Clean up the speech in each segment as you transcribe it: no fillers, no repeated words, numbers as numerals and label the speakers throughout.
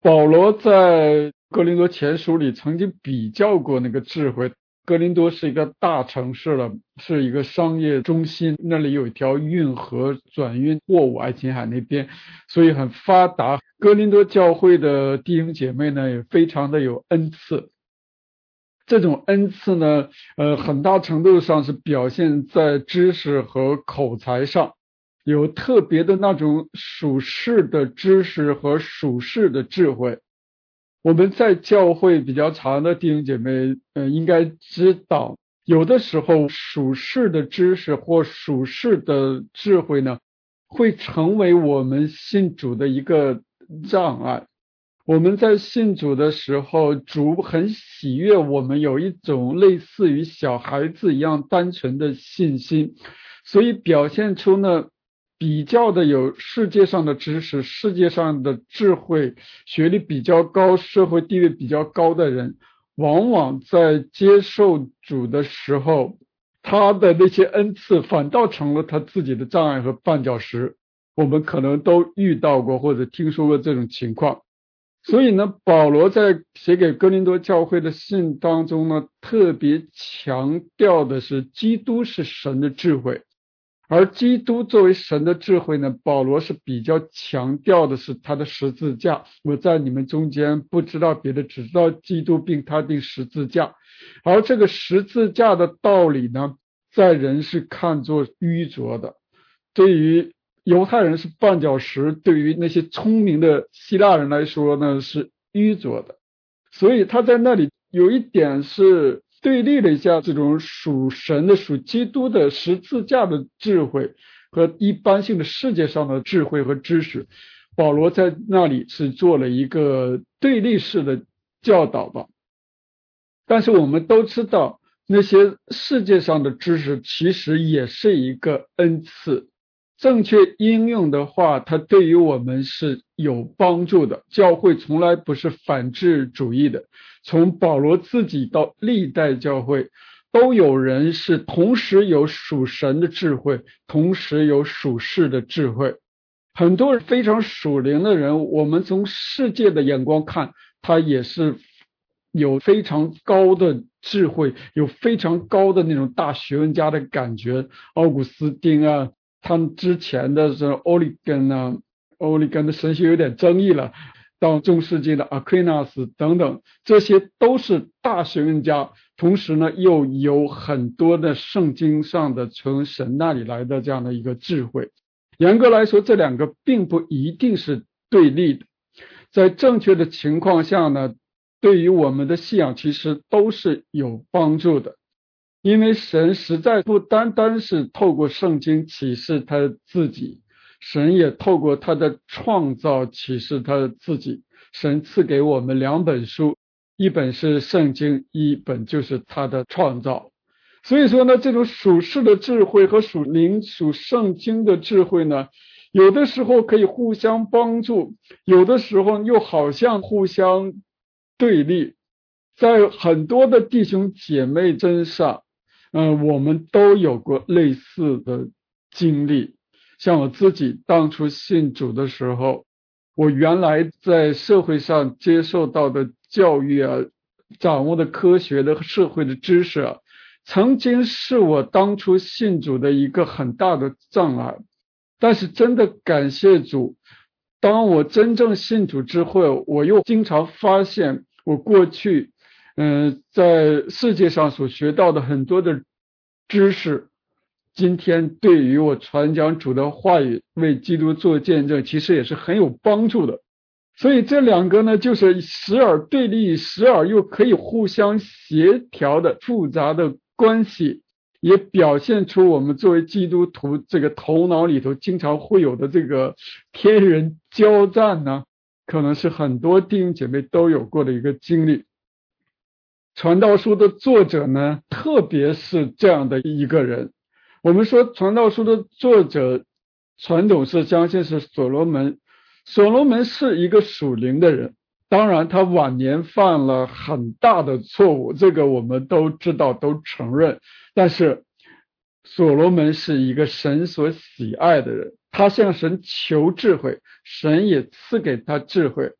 Speaker 1: 保罗在哥林多前书里曾经比较过那个智慧。哥林多是一个大城市了，是一个商业中心，那里有一条运河转运货物，爱琴海那边，所以很发达。哥林多教会的弟兄姐妹呢，也非常的有恩赐。这种恩赐呢，很大程度上是表现在知识和口才上，有特别的那种属世的知识和属世的智慧。我们在教会比较长的弟兄姐妹，应该知道，有的时候属世的知识或属世的智慧呢，会成为我们信主的一个障碍。我们在信主的时候，主很喜悦我们有一种类似于小孩子一样单纯的信心，所以表现出呢比较的有世界上的知识、世界上的智慧、学历比较高、社会地位比较高的人，往往在接受主的时候，他的那些恩赐反倒成了他自己的障碍和绊脚石。我们可能都遇到过或者听说过这种情况。所以呢，保罗在写给哥林多教会的信当中呢，特别强调的是基督是神的智慧。而基督作为神的智慧呢，保罗是比较强调的是他的十字架。我在你们中间不知道别的，只知道基督并他定十字架。而这个十字架的道理呢，在人是看作愚拙的，对于犹太人是绊脚石，对于那些聪明的希腊人来说呢是愚拙的。所以他在那里有一点是对立了一下这种属神的、属基督的十字架的智慧和一般性的世界上的智慧和知识。保罗在那里是做了一个对立式的教导吧。但是我们都知道，那些世界上的知识其实也是一个恩赐，正确应用的话，它对于我们是有帮助的。教会从来不是反智主义的，从保罗自己到历代教会，都有人是同时有属神的智慧，同时有属世的智慧。很多非常属灵的人，我们从世界的眼光看，他也是有非常高的智慧，有非常高的那种大学问家的感觉。奥古斯丁啊，他们之前的这欧里根啊，欧里根的神学有点争议了，到中世纪的阿奎纳斯等等，这些都是大学问家，同时呢又有很多的圣经上的从神那里来的这样的一个智慧。严格来说，这两个并不一定是对立的，在正确的情况下呢，对于我们的信仰其实都是有帮助的。因为神实在不单单是透过圣经启示他自己，神也透过他的创造启示他自己。神赐给我们两本书，一本是圣经，一本就是他的创造。所以说呢，这种属世的智慧和属灵属圣经的智慧呢，有的时候可以互相帮助，有的时候又好像互相对立。在很多的弟兄姐妹身上，我们都有过类似的经历。像我自己当初信主的时候，我原来在社会上接受到的教育啊，掌握的科学的社会的知识啊，曾经是我当初信主的一个很大的障碍。但是真的感谢主，当我真正信主之后，我又经常发现我过去在世界上所学到的很多的知识，今天对于我传讲主的话语，为基督做见证，其实也是很有帮助的。所以这两个呢，就是时而对立，时而又可以互相协调的复杂的关系，也表现出我们作为基督徒这个头脑里头经常会有的这个天人交战呢，可能是很多弟兄姐妹都有过的一个经历。传道书的作者呢，特别是这样的一个人。我们说传道书的作者，传统是相信是所罗门。所罗门是一个属灵的人，当然他晚年犯了很大的错误，这个我们都知道，都承认。但是所罗门是一个神所喜爱的人，他向神求智慧，神也赐给他智慧。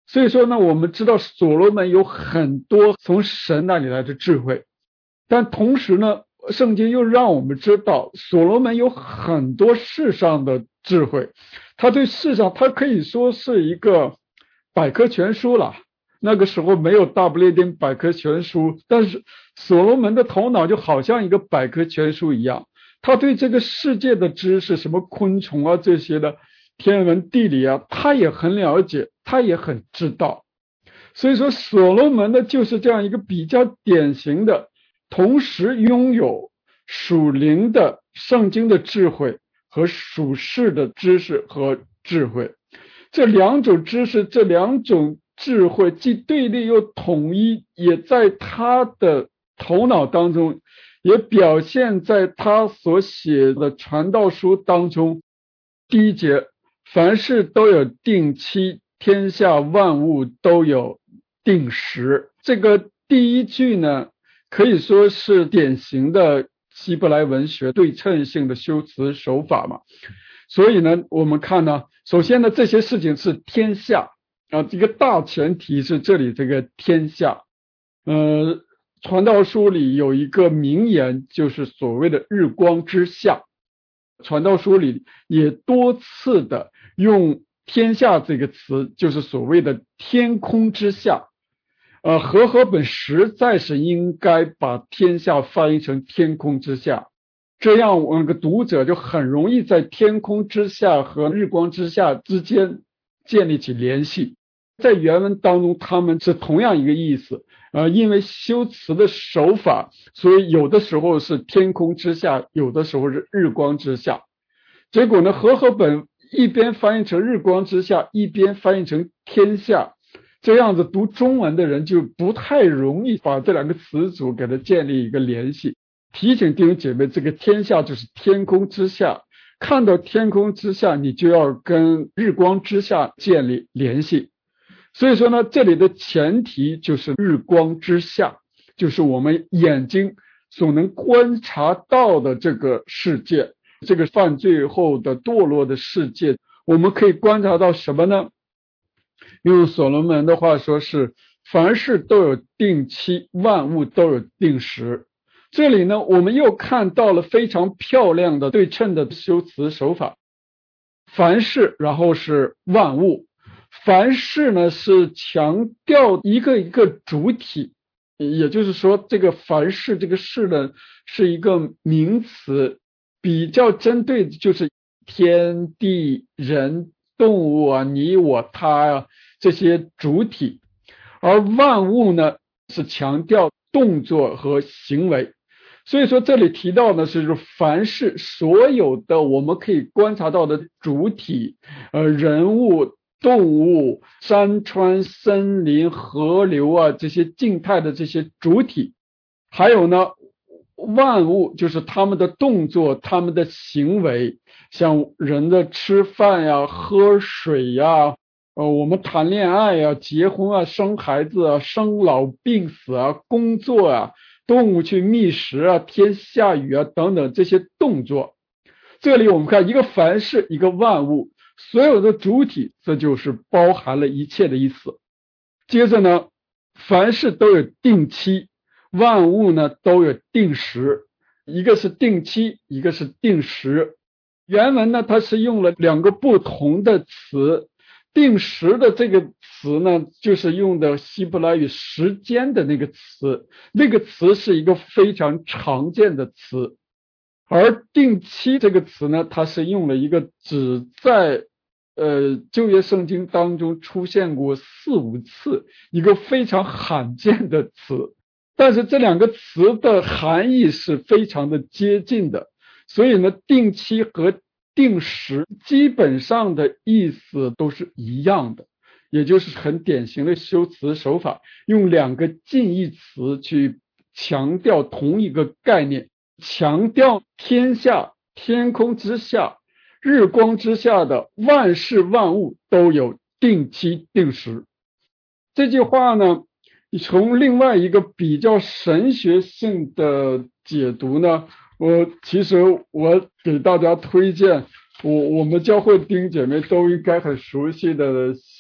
Speaker 1: 所以说呢，我们知道所罗门有很多从神那里来的智慧，但同时呢，圣经又让我们知道所罗门有很多世上的智慧，他对世上他可以说是一个百科全书了。那个时候没有大不列颠百科全书，但是所罗门的头脑就好像一个百科全书一样，他对这个世界的知识，什么昆虫啊这些的天文地理啊，他也很了解，他也很知道。所以说所罗门呢就是这样一个比较典型的，同时拥有属灵的圣经的智慧和属世的知识和智慧，这两种知识，这两种智慧既对立又统一，也在他的头脑当中，也表现在他所写的传道书当中。第1节，凡事都有定期，天下万物都有定时。这个第一句呢，可以说是典型的希伯来文学对称性的修辞手法嘛。所以呢，我们看呢，首先呢，这些事情是天下这个大前提是这里这个天下。传道书里有一个名言，就是所谓的日光之下。传道书里也多次的用天下这个词，就是所谓的天空之下。和合本实在是应该把天下翻译成天空之下，这样我们的读者就很容易在天空之下和日光之下之间建立起联系。在原文当中他们是同样一个意思，因为修辞的手法，所以有的时候是天空之下，有的时候是日光之下。结果呢，和合本一边翻译成日光之下，一边翻译成天下，这样子读中文的人就不太容易把这两个词组给它建立一个联系。提醒弟兄姐妹，这个天下就是天空之下，看到天空之下，你就要跟日光之下建立联系。所以说呢，这里的前提就是日光之下，就是我们眼睛所能观察到的这个世界，这个犯罪后的堕落的世界，我们可以观察到什么呢？用所罗门的话说是，凡事都有定期，万物都有定时。这里呢，我们又看到了非常漂亮的对称的修辞手法。凡事，然后是万物。凡事呢是强调一个一个主体，也就是说这个凡事这个事呢是一个名词，比较针对的就是天地人动物啊，你我他啊这些主体。而万物呢是强调动作和行为。所以说这里提到的是凡事，所有的我们可以观察到的主体，人物动物、山川、森林、河流啊，这些静态的这些主体，还有呢，万物就是他们的动作、他们的行为，像人的吃饭呀、喝水呀，我们谈恋爱呀、结婚啊、生孩子啊、生老病死啊、工作啊、动物去觅食啊、天下雨啊等等这些动作。这里我们看一个凡事，一个万物。所有的主体，这就是包含了一切的意思。接着呢，凡事都有定期，万物呢都有定时，一个是定期，一个是定时。原文呢它是用了两个不同的词，定时的这个词呢就是用的希伯来语时间的那个词，那个词是一个非常常见的词。而定期这个词呢，它是用了一个只在旧约圣经当中出现过4、5次，一个非常罕见的词，但是这两个词的含义是非常的接近的，所以呢，定期和定时基本上的意思都是一样的，也就是很典型的修辞手法，用两个近义词去强调同一个概念，强调天下、天空之下、日光之下的万事万物都有定期定时。这句话呢，从另外一个比较神学性的解读呢，其实我给大家推荐我们教会弟兄姐妹都应该很熟悉的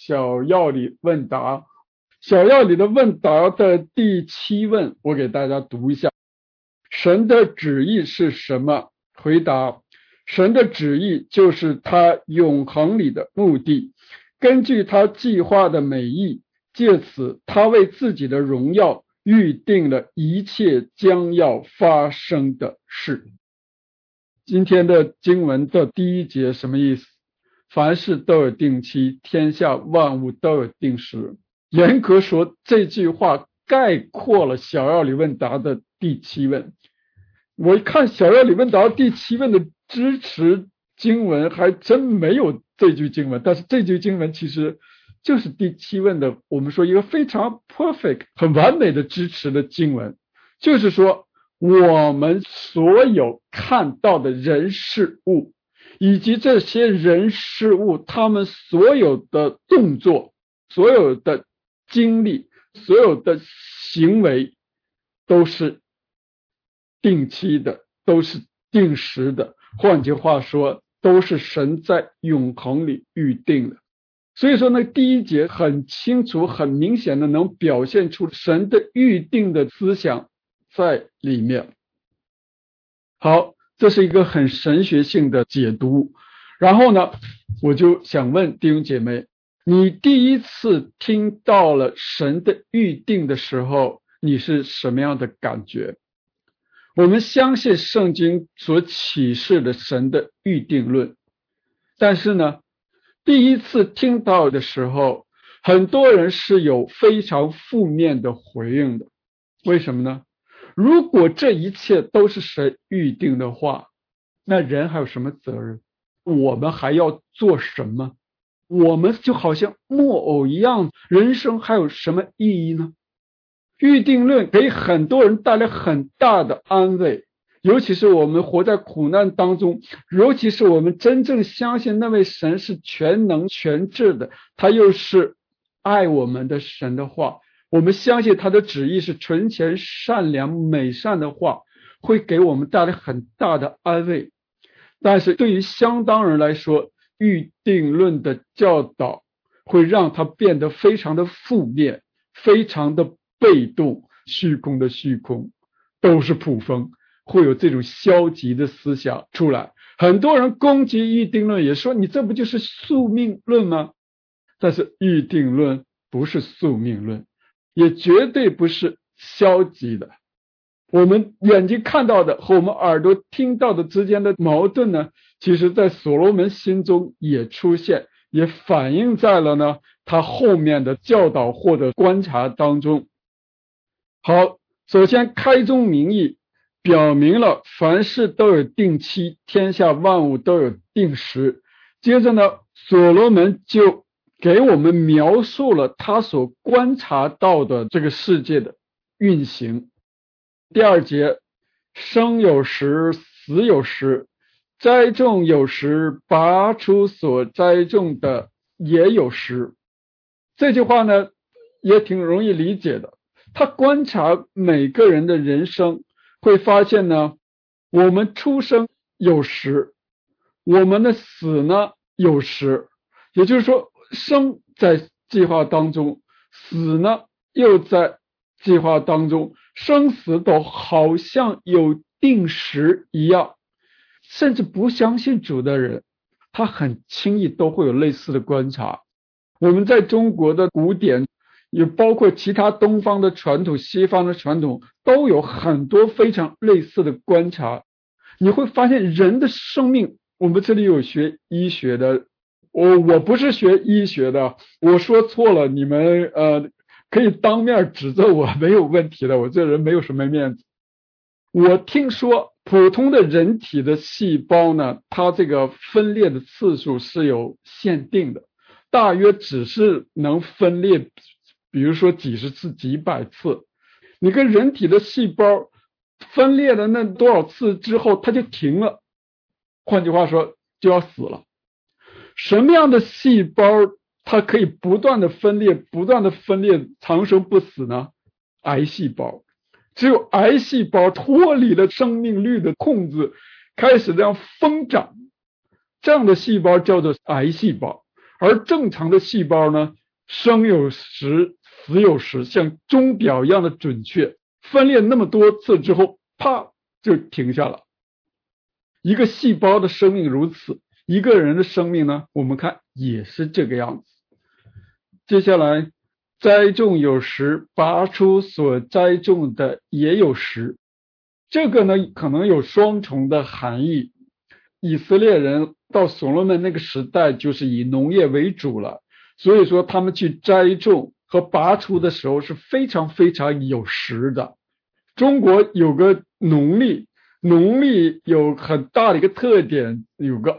Speaker 1: 小要理问答。小要理的问答的第7问，我给大家读一下。神的旨意是什么？回答：神的旨意就是他永恒里的目的，根据他计划的美意，借此他为自己的荣耀预定了一切将要发生的事。今天的经文的第1节什么意思？凡事都有定期，天下万物都有定时。严格说，这句话概括了小要理问答的第7问。我一看小要理问答第7问的支持经文，还真没有这句经文，但是这句经文其实就是第7问的，我们说一个非常 perfect 很完美的支持的经文。就是说，我们所有看到的人事物，以及这些人事物他们所有的动作，所有的经历，所有的行为，都是定期的，都是定时的，换句话说，都是神在永恒里预定的。所以说呢，第1节很清楚很明显的能表现出神的预定的思想在里面。好，这是一个很神学性的解读。然后呢，我就想问弟兄姐妹，你第一次听到了神的预定的时候，你是什么样的感觉？我们相信圣经所启示的神的预定论，但是呢，第一次听到的时候，很多人是有非常负面的回应的。为什么呢？如果这一切都是神预定的话，那人还有什么责任？我们还要做什么？我们就好像木偶一样，人生还有什么意义呢？预定论给很多人带来很大的安慰，尤其是我们活在苦难当中，尤其是我们真正相信那位神是全能全智的，他又是爱我们的神的话，我们相信他的旨意是纯全善良美善的话，会给我们带来很大的安慰。但是对于相当人来说，预定论的教导会让他变得非常的负面，非常的被动，虚空的虚空，都是捕风，会有这种消极的思想出来。很多人攻击预定论，也说你这不就是宿命论吗？但是预定论不是宿命论，也绝对不是消极的。我们眼睛看到的和我们耳朵听到的之间的矛盾呢，其实在所罗门心中也出现，也反映在了呢他后面的教导或者观察当中。好，首先开宗明义表明了凡事都有定期，天下万物都有定时。接着呢，所罗门就给我们描述了他所观察到的这个世界的运行。第2节，生有时，死有时，栽种有时，拔出所栽种的也有时。这句话呢，也挺容易理解的。他观察每个人的人生，会发现呢，我们出生有时，我们的死呢有时。也就是说，生在计划当中，死呢又在计划当中，生死都好像有定时一样。甚至不相信主的人，他很轻易都会有类似的观察。我们在中国的古典，也包括其他东方的传统、西方的传统，都有很多非常类似的观察。你会发现人的生命，我们这里有学医学的，我不是学医学的，我说错了，你们可以当面指责我，没有问题的，我这人没有什么面子。我听说普通的人体的细胞呢，它这个分裂的次数是有限定的，大约只是能分裂比如说几十次几百次。你跟人体的细胞分裂了那多少次之后它就停了，换句话说就要死了。什么样的细胞它可以不断的分裂不断的分裂长生不死呢？癌细胞。只有癌细胞脱离了生命率的控制，开始这样疯长，这样的细胞叫做癌细胞。 而正常的细胞呢，生有时死有时，像钟表一样的准确，分裂那么多次之后啪就停下了。一个细胞的生命如此，一个人的生命呢，我们看也是这个样子。接下来，栽种有时，拔出所栽种的也有时。这个呢可能有双重的含义。以色列人到所罗门那个时代就是以农业为主了，所以说他们去栽种和拔出的时候是非常非常有时的。中国有个农历有很大的一个特点，有个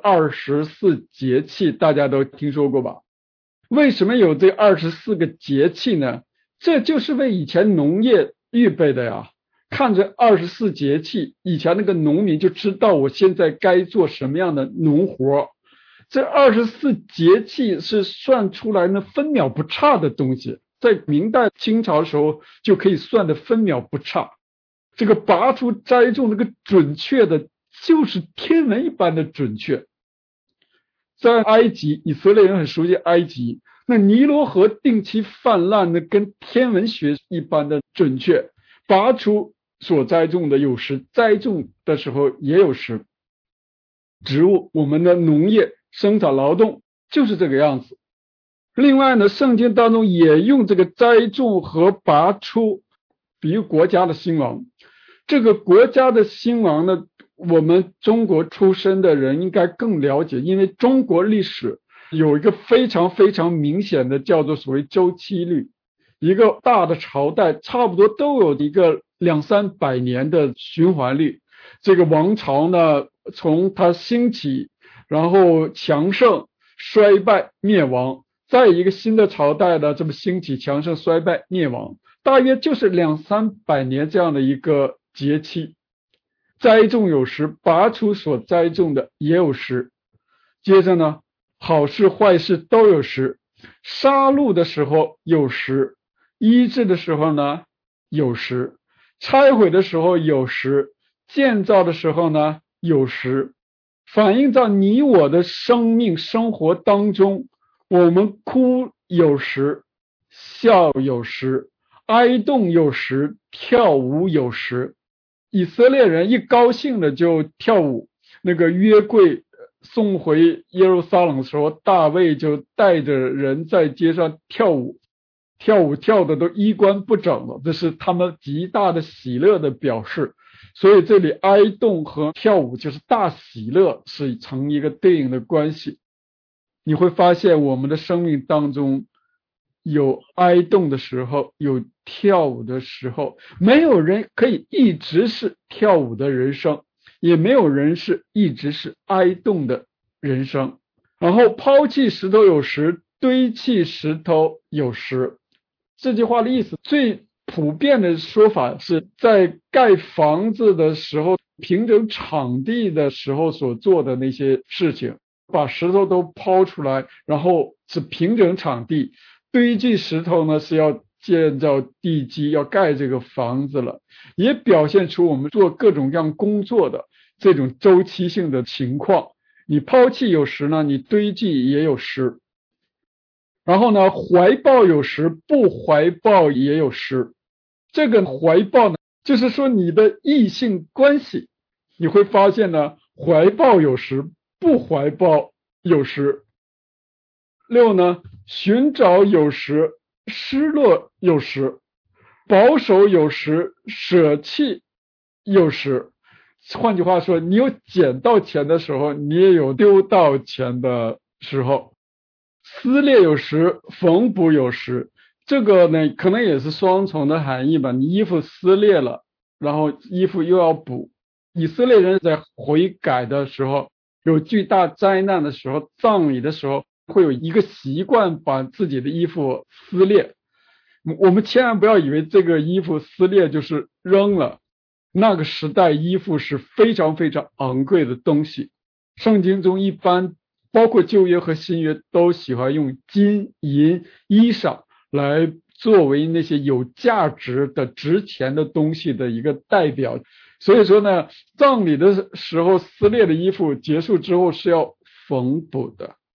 Speaker 1: 24节气，大家都听说过吧？为什么有这24个节气呢？这就是为以前农业预备的呀。看着24节气，以前那个农民就知道我现在该做什么样的农活。这24节气是算出来呢分秒不差的东西，在明代清朝的时候就可以算的分秒不差。这个拔出栽种那个准确的就是天文一般的准确。在埃及，以色列人很熟悉埃及，那尼罗河定期泛滥的跟天文学一般的准确。拔出所栽种的有时，栽种的时候也有时。植物，我们的农业生产劳动就是这个样子。另外呢，圣经当中也用这个栽种和拔出比喻国家的兴亡。这个国家的兴亡呢，我们中国出身的人应该更了解，因为中国历史有一个非常非常明显的叫做所谓周期律。一个大的朝代差不多都有一个200-300年的循环律。这个王朝呢，从它兴起，然后强盛、衰败、灭亡，再一个新的朝代呢，这么兴起、强盛、衰败、灭亡，大约就是200-300年这样的一个节气。栽种有时，拔出所栽种的也有时。接着呢，好事坏事都有时。杀戮的时候有时，医治的时候呢有时，拆毁的时候有时，建造的时候呢有时。反映到你我的生命生活当中，我们哭有时，笑有时，哀动有时，跳舞有时。以色列人一高兴的就跳舞。那个约柜送回耶路撒冷的时候，大卫就带着人在街上跳舞跳的都衣冠不整了，这是他们极大的喜乐的表示。所以这里哀动和跳舞就是大喜乐是成一个对应的关系。你会发现我们的生命当中有哀动的时候，有跳舞的时候，没有人可以一直是跳舞的人生，也没有人是一直是哀动的人生。然后抛弃石头有时，堆砌石头有时。这句话的意思最普遍的说法是在盖房子的时候，平整场地的时候所做的那些事情，把石头都抛出来，然后是平整场地。堆积石头呢是要建造地基，要盖这个房子了，也表现出我们做各种各样工作的这种周期性的情况。你抛弃有时呢，你堆积也有时。然后呢，怀抱有时，不怀抱也有时。这个怀抱呢，就是说你的异性关系，你会发现呢，怀抱有时，不怀抱有时。6呢，寻找有时，失落有时，保守有时，舍弃有时。换句话说，你有捡到钱的时候，你也有丢到钱的时候。撕裂有时，缝补有时。这个呢可能也是双重的含义吧。你衣服撕裂了，然后衣服又要补。以色列人在悔改的时候，有巨大灾难的时候，葬礼的时候，会有一个习惯把自己的衣服撕裂。我们千万不要以为这个衣服撕裂就是扔了，那个时代衣服是非常非常昂贵的东西。圣经中一般包括旧约和新约都喜欢用金银衣裳来作为那些有价值的值钱的东西的一个代表。所以说呢，葬礼的时候撕裂的衣服结束之后是要缝补的。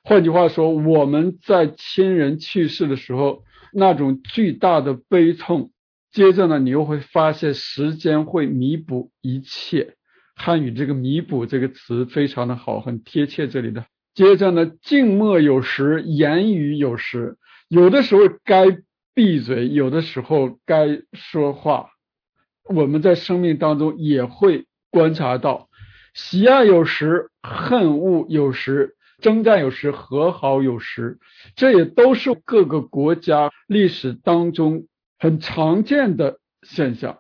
Speaker 1: 换句话说，我们在亲人去世的时候，那种巨大的悲痛，接着呢，你又会发现时间会弥补一切。汉语这个弥补这个词非常的好，很贴切这里的。接着呢，静默有时，言语有时，有的时候该闭嘴，有的时候该说话。我们在生命当中也会观察到，喜爱有时，恨恶有时，征战有时，和好有时，这也都是各个国家历史当中很常见的现象。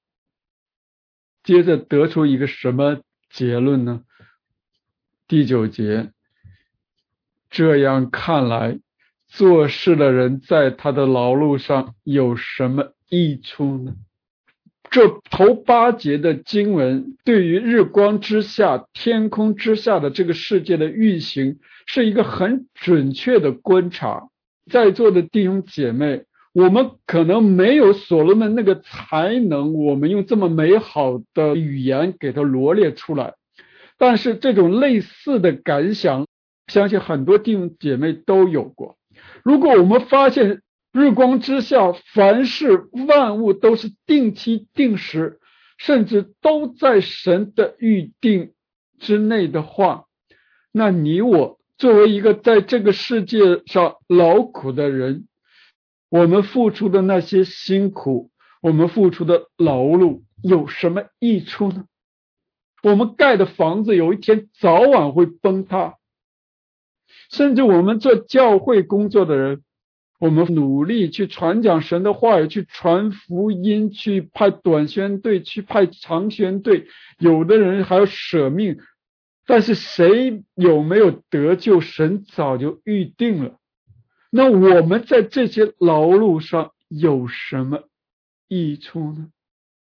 Speaker 1: 接着得出一个什么结论呢？第9节，这样看来，做事的人在他的劳碌上有什么益处呢？这头8节的经文对于日光之下、天空之下的这个世界的运行是一个很准确的观察。在座的弟兄姐妹，我们可能没有所罗门那个才能，我们用这么美好的语言给它罗列出来，但是这种类似的感想，相信很多弟兄姐妹都有过。如果我们发现日光之下凡事万物都是定期定时，甚至都在神的预定之内的话，那你我作为一个在这个世界上劳苦的人，我们付出的那些辛苦，我们付出的劳碌有什么益处呢？我们盖的房子有一天早晚会崩塌，甚至我们做教会工作的人，我们努力去传讲神的话语，去传福音，去派短宣队，去派长宣队，有的人还要舍命，但是谁有没有得救，神早就预定了。那我们在这些劳碌上有什么益处呢？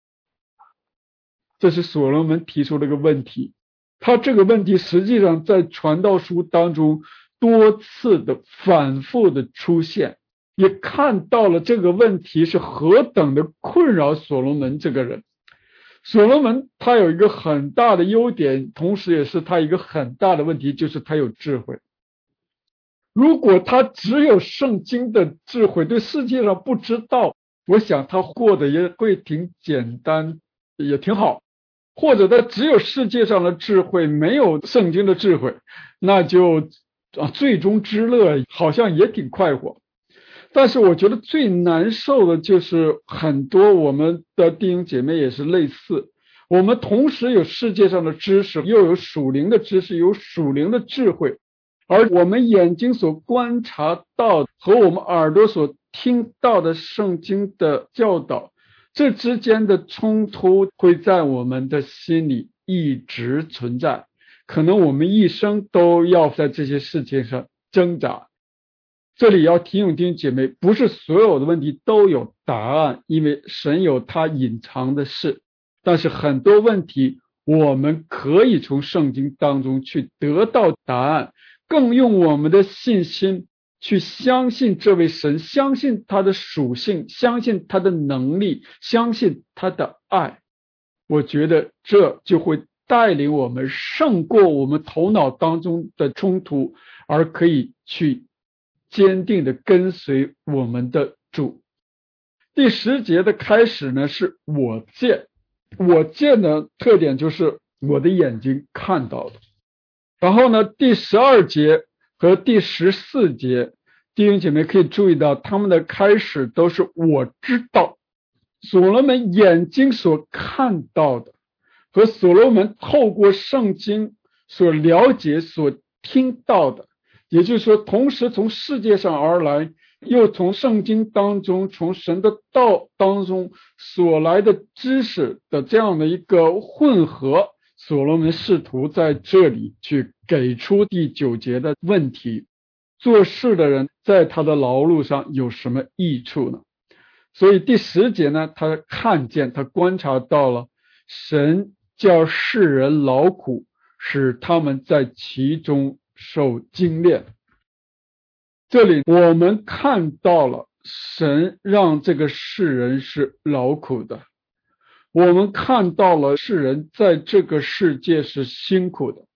Speaker 1: 这是所罗门提出的一个问题。他这个问题实际上在传道书当中多次的反复的出现，也看到了这个问题是何等的困扰所罗门这个人。所罗门他有一个很大的优点，同时也是他一个很大的问题，就是他有智慧。如果他只有圣经的智慧，对世界上不知道，我想他过得也会挺简单，也挺好。或者他只有世界上的智慧，没有圣经的智慧，那就最终之乐好像也挺快活。但是我觉得最难受的就是很多我们的弟兄姐妹也是类似，我们同时有世界上的知识，又有属灵的知识，有属灵的智慧，而我们眼睛所观察到和我们耳朵所听到的圣经的教导，这之间的冲突会在我们的心里一直存在，可能我们一生都要在这些事情上挣扎。这里要提醒弟兄姐妹，不是所有的问题都有答案，因为神有他隐藏的事，但是很多问题我们可以从圣经当中去得到答案，更用我们的信心去相信这位神，相信他的属性，相信他的能力，相信他的爱。我觉得这就会带领我们胜过我们头脑当中的冲突，而可以去坚定的跟随我们的主。第10节的开始呢，是我见。我见的特点就是我的眼睛看到的。然后呢，第12节和第14节，弟兄姐妹可以注意到，他们的开始都是我知道。所罗门眼睛所看到的，和所罗门透过圣经所了解、所听到的，也就是说，同时从世界上而来，又从圣经当中、从神的道当中所来的知识的这样的一个混合，所罗门试图在这里去给出第9节的问题：做事的人在他的劳碌上有什么益处呢？所以第10节呢，他看见，他观察到了神叫世人劳苦，使他们在其中受精炼。这里我们看到了神让这个世人是劳苦的，我们看到了世人在这个世界是辛苦的，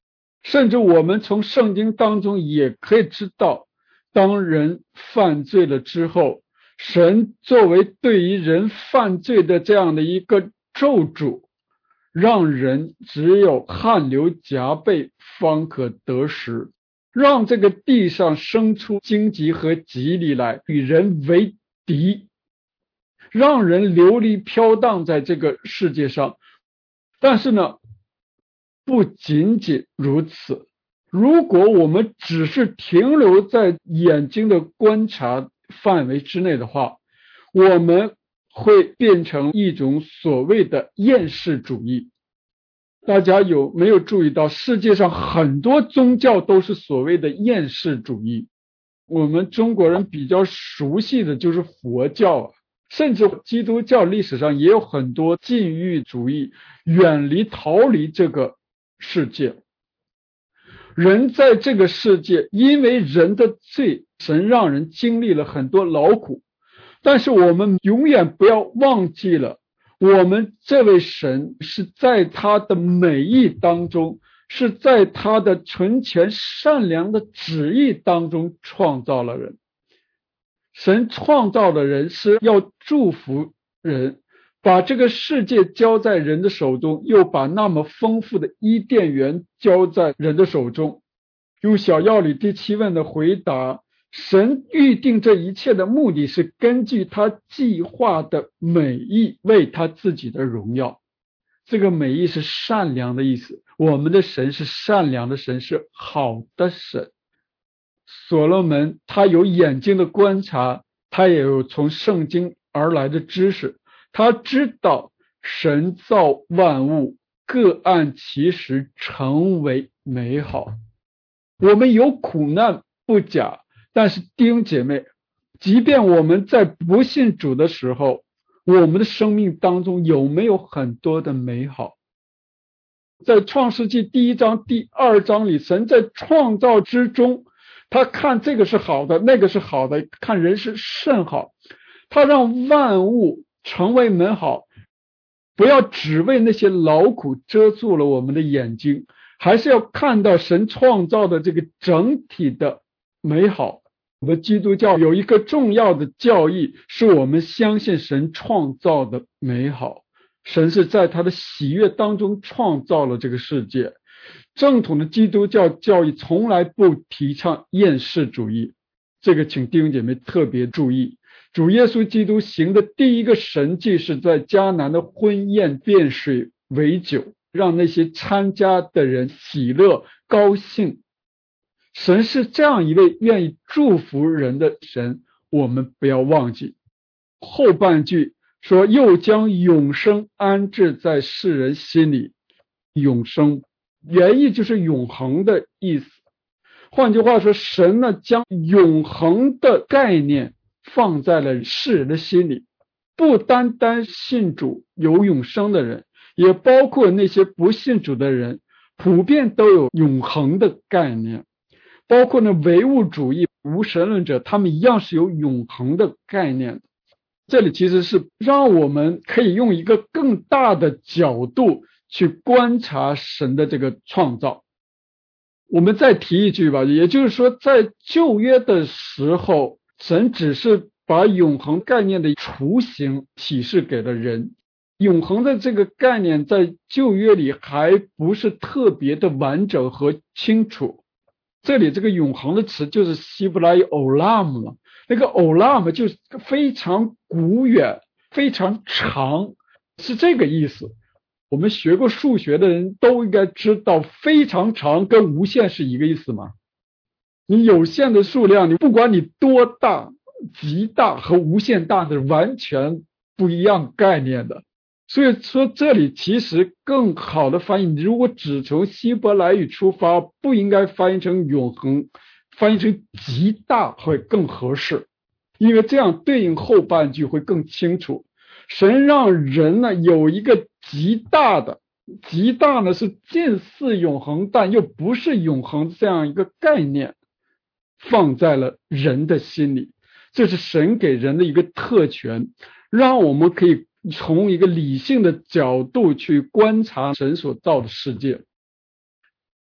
Speaker 1: 甚至我们从圣经当中也可以知道，当人犯罪了之后，神作为对于人犯罪的这样的一个咒诅，让人只有汗流浃背方可得食，让这个地上生出荆棘和蒺藜来与人为敌，让人流离飘荡在这个世界上。但是呢，不仅仅如此，如果我们只是停留在眼睛的观察范围之内的话，我们会变成一种所谓的厌世主义。大家有没有注意到，世界上很多宗教都是所谓的厌世主义？我们中国人比较熟悉的就是佛教，甚至基督教历史上也有很多禁欲主义，逃离这个世界。人在这个世界，因为人的罪，神让人经历了很多劳苦，但是我们永远不要忘记了，我们这位神是在他的美意当中，是在他的纯全善良的旨意当中创造了人。神创造的人是要祝福人，把这个世界交在人的手中，又把那么丰富的伊甸园交在人的手中。用小要理第7问的回答，神预定这一切的目的是根据他计划的美意，为他自己的荣耀。这个美意是善良的意思，我们的神是善良的神，是好的神。所罗门他有眼睛的观察，他也有从圣经而来的知识，他知道神造万物各按其时成为美好。我们有苦难不假，但是弟兄姐妹，即便我们在不信主的时候，我们的生命当中有没有很多的美好？在创世纪1章第2章里，神在创造之中，他看这个是好的，那个是好的，看人是甚好，他让万物成为美好。不要只为那些劳苦遮住了我们的眼睛，还是要看到神创造的这个整体的美好。我们基督教有一个重要的教义，是我们相信神创造的美好，神是在他的喜悦当中创造了这个世界。正统的基督教教义从来不提倡厌世主义，这个请弟兄姐妹特别注意。主耶稣基督行的第一个神迹是在迦南的婚宴变水为酒，让那些参加的人喜乐高兴。神是这样一位愿意祝福人的神，我们不要忘记。后半句说又将永生安置在世人心里，永生原意就是永恒的意思。换句话说，神呢将永恒的概念放在了世人的心里，不单单信主有永生的人，也包括那些不信主的人，普遍都有永恒的概念。包括呢唯物主义无神论者，他们一样是有永恒的概念。这里其实是让我们可以用一个更大的角度去观察神的这个创造。我们再提一句吧，也就是说在旧约的时候，神只是把永恒概念的雏形启示给了人，永恒的这个概念在旧约里还不是特别的完整和清楚。这里这个永恒的词就是希伯来语 olam 了，那个 olam 就是非常古远非常长，是这个意思。我们学过数学的人都应该知道，非常长跟无限是一个意思吗？你有限的数量，你不管你多大，极大和无限大的完全不一样概念的。所以说这里其实更好的翻译，你如果只从希伯来语出发，不应该翻译成永恒，翻译成极大会更合适，因为这样对应后半句会更清楚。神让人呢有一个极大的，极大呢是近似永恒但又不是永恒这样一个概念放在了人的心里，这是神给人的一个特权，让我们可以从一个理性的角度去观察神所造的世界。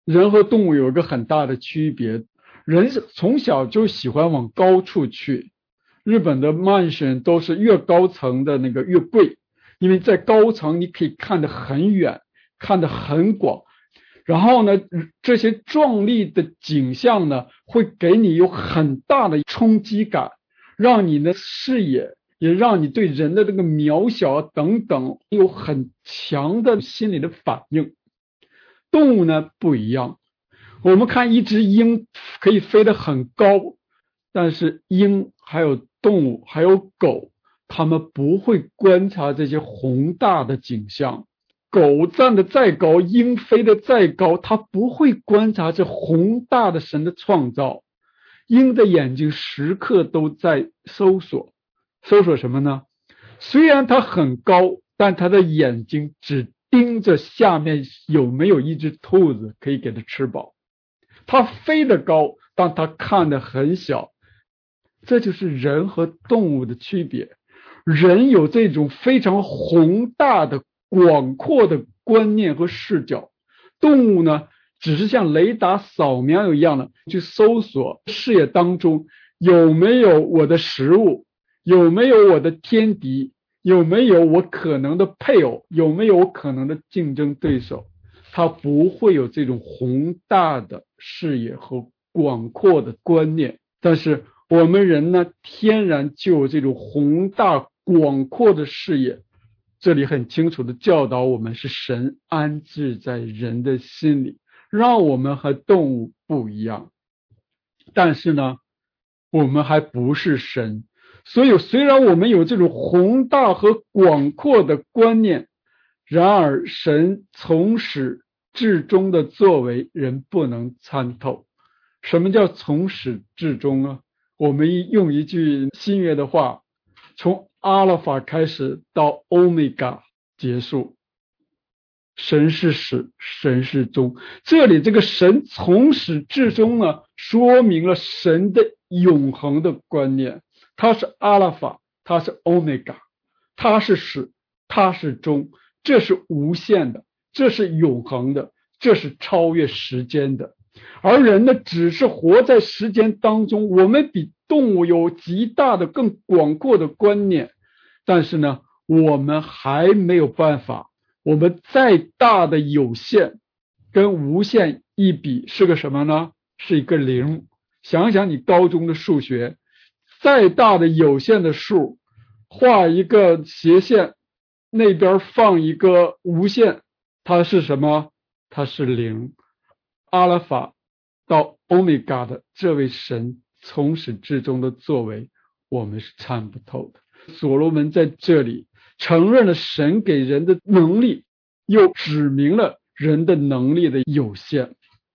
Speaker 1: 人和动物有一个很大的区别，人从小就喜欢往高处去，日本的 mansion 都是越高层的那个越贵，因为在高层你可以看得很远，看得很广，然后呢，这些壮丽的景象呢，会给你有很大的冲击感，让你的视野，也让你对人的这个渺小等等有很强的心理的反应。动物呢不一样，我们看一只鹰可以飞得很高，但是鹰还有动物还有狗，它们不会观察这些宏大的景象。狗站得再高，鹰飞得再高，它不会观察这宏大的神的创造。鹰的眼睛时刻都在搜索什么呢？虽然它很高，但它的眼睛只盯着下面有没有一只兔子可以给它吃饱。它飞得高，但它看得很小。这就是人和动物的区别。人有这种非常宏大的广阔的观念和视角，动物呢只是像雷达扫描一样的去搜索视野当中有没有我的食物，有没有我的天敌，有没有我可能的配偶，有没有我可能的竞争对手。它不会有这种宏大的视野和广阔的观念，但是我们人呢天然就有这种宏大广阔的视野。这里很清楚的教导我们，是神安置在人的心里，让我们和动物不一样。但是呢，我们还不是神，所以虽然我们有这种宏大和广阔的观念，然而神从始至终的作为人不能参透。什么叫从始至终呢？我们用一句新约的话，从阿拉法开始到欧米伽结束，神是始，神是终。这里这个神从始至终呢，说明了神的永恒的观念。他是阿拉法，他是欧米伽，他是始，他是终，这是无限的，这是永恒的，这是超越时间的。而人呢，只是活在时间当中，我们比动物有极大的更广阔的观念，但是呢，我们还没有办法，我们再大的有限跟无限一比是个什么呢？是一个零。想想你高中的数学，再大的有限的数，画一个斜线，那边放一个无限，它是什么？它是零。阿拉法到欧米伽的这位神从始至终的作为，我们是参不透的。所罗门在这里承认了神给人的能力，又指明了人的能力的有限。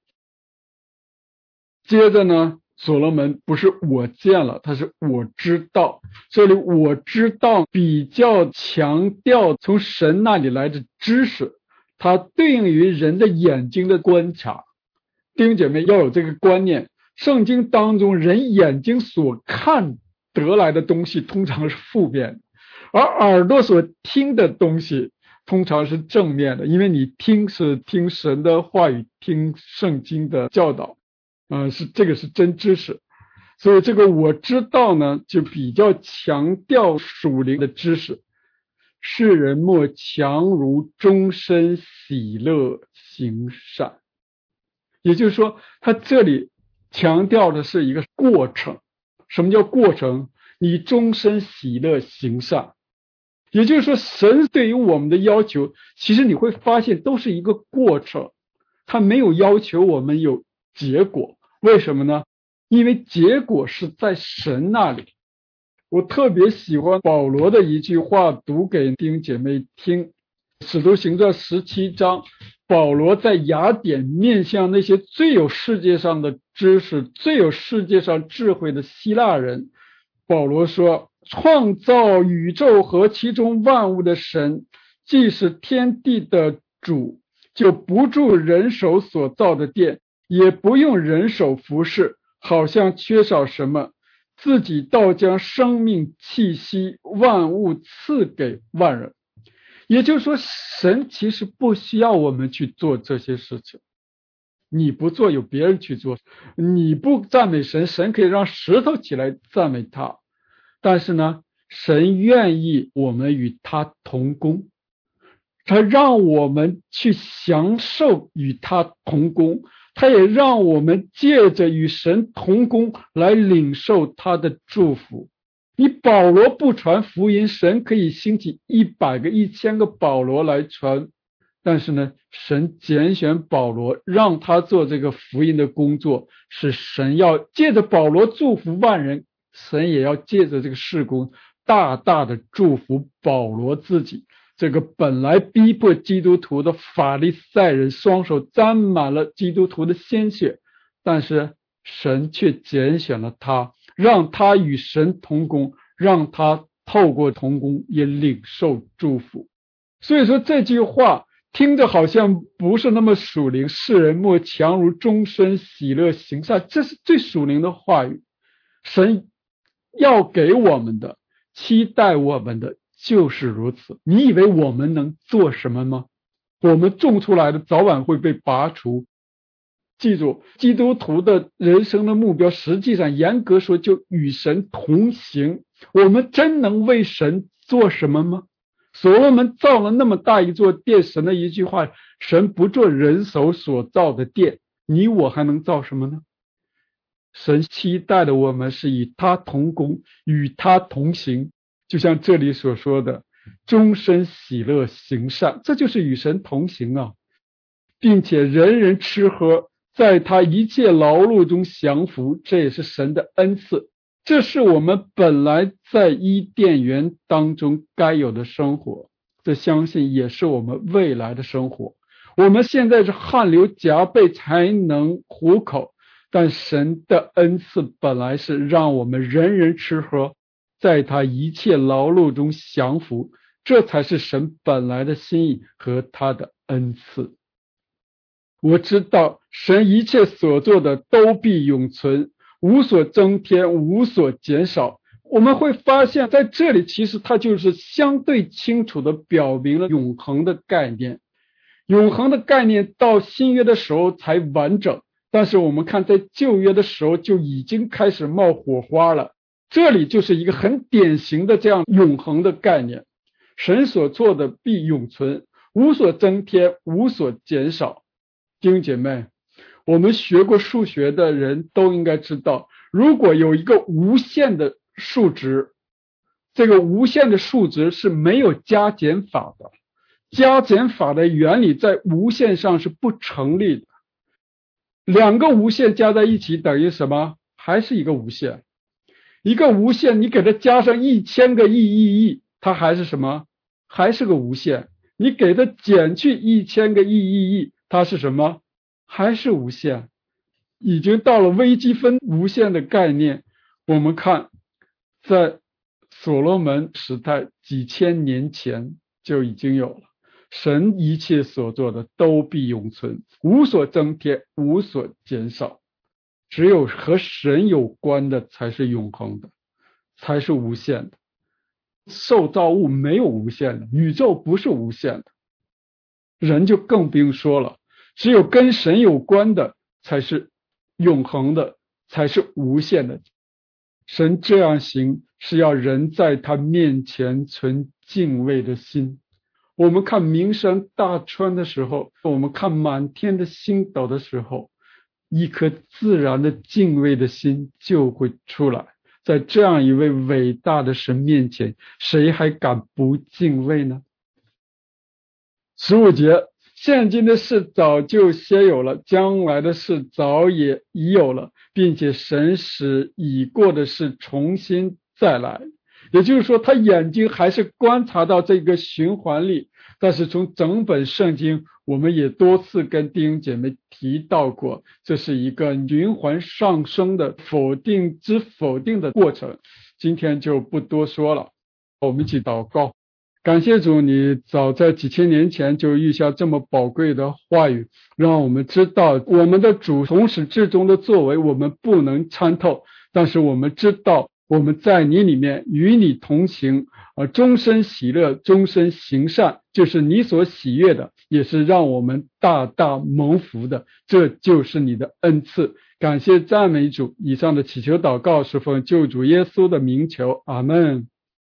Speaker 1: 接着呢，所罗门不是我见了，他是我知道。这里我知道比较强调从神那里来的知识，它对应于人的眼睛的观察。弟兄姐妹要有这个观念，圣经当中人眼睛所看得来的东西通常是负面的，而耳朵所听的东西通常是正面的，因为你听是听神的话语，听圣经的教导，这个是真知识。所以这个我知道呢，就比较强调属灵的知识。世人莫强如终身喜乐行善。也就是说，他这里强调的是一个过程。什么叫过程？你终身喜乐行善。也就是说，神对于我们的要求，其实你会发现都是一个过程，他没有要求我们有结果。为什么呢？因为结果是在神那里。我特别喜欢保罗的一句话，读给弟兄姐妹听。使徒行传17章，保罗在雅典面向那些最有世界上的知识、最有世界上智慧的希腊人，保罗说，创造宇宙和其中万物的神，既是天地的主，就不住人手所造的殿，也不用人手服侍，好像缺少什么，自己倒将生命气息万物赐给万人。也就是说，神其实不需要我们去做这些事情。 你不做，有别人去做。你不赞美神，神可以让石头起来赞美他。但是呢，神愿意我们与他同工，他让我们去享受与他同工，他也让我们借着与神同工来领受他的祝福。你保罗不传福音，神可以兴起100个、1000个保罗来传，但是呢，神拣选保罗，让他做这个福音的工作，是神要借着保罗祝福万人，神也要借着这个事工大大的祝福保罗自己。这个本来逼迫基督徒的法利赛人，双手沾满了基督徒的鲜血，但是神却拣选了他，让他与神同工，让他透过同工也领受祝福。所以说这句话听着好像不是那么属灵，世人莫强如终身喜乐行善，这是最属灵的话语。神要给我们的，期待我们的就是如此。你以为我们能做什么吗？我们种出来的早晚会被拔除。记住，基督徒的人生的目标，实际上严格说就与神同行。我们真能为神做什么吗？所罗门造了那么大一座殿，神的一句话，神不做人手所造的殿，你我还能造什么呢？神期待的我们是与他同工，与他同行，就像这里所说的终身喜乐行善，这就是与神同行啊，并且人人吃喝，在他一切劳碌中享福，这也是神的恩赐。这是我们本来在伊甸园当中该有的生活，这相信也是我们未来的生活。我们现在是汗流浃背才能糊口，但神的恩赐本来是让我们人人吃喝，在他一切劳碌中享福，这才是神本来的心意和他的恩赐。我知道神一切所做的都必永存，无所增添，无所减少。我们会发现在这里其实它就是相对清楚的表明了永恒的概念。永恒的概念到新约的时候才完整，但是我们看在旧约的时候就已经开始冒火花了。这里就是一个很典型的这样永恒的概念，神所做的必永存，无所增添，无所减少。弟兄姐妹，我们学过数学的人都应该知道，如果有一个无限的数值，这个无限的数值是没有加减法的，加减法的原理在无限上是不成立的。两个无限加在一起等于什么？还是一个无限。一个无限你给它加上1000个亿，它还是什么？还是个无限。你给它减去1000个亿，它是什么？还是无限。已经到了微积分无限的概念。我们看在所罗门时代几千年前就已经有了，神一切所做的都必永存，无所增添，无所减少。只有和神有关的才是永恒的，才是无限的。受造物没有无限的，宇宙不是无限的，人就更不用说了。只有跟神有关的才是永恒的，才是无限的。神这样行是要人在他面前存敬畏的心。我们看名山大川的时候，我们看满天的星斗的时候，一颗自然的敬畏的心就会出来。在这样一位伟大的神面前，谁还敢不敬畏呢？15节，现今的事早就先有了，将来的事早也已有了，并且神使已过的事重新再来。也就是说，他眼睛还是观察到这个循环里，但是从整本圣经我们也多次跟弟兄姐妹提到过，这是一个循环上升的否定之否定的过程，今天就不多说了。我们一起祷告。感谢主，你早在几千年前就预下这么宝贵的话语，让我们知道我们的主从始至终的作为我们不能参透，但是我们知道我们在你里面与你同行，终身喜乐，终身行善，就是你所喜悦的，也是让我们大大蒙福的，这就是你的恩赐。感谢赞美主。以上的祈求祷告是奉救主耶稣的名求，阿们。